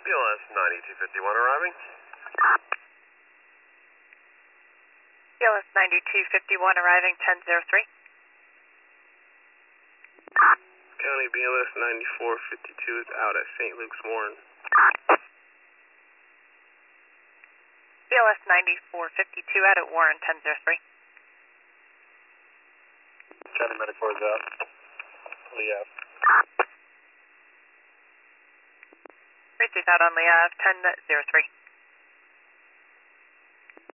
BLS 9251 arriving. BLS 9251 arriving 1003. County BLS 9452 is out at St. Luke's Warren. BLS 9452 out at Warren 1003. County Medic 4 is out. Lee Ave. Racers out on Lee Ave 1003.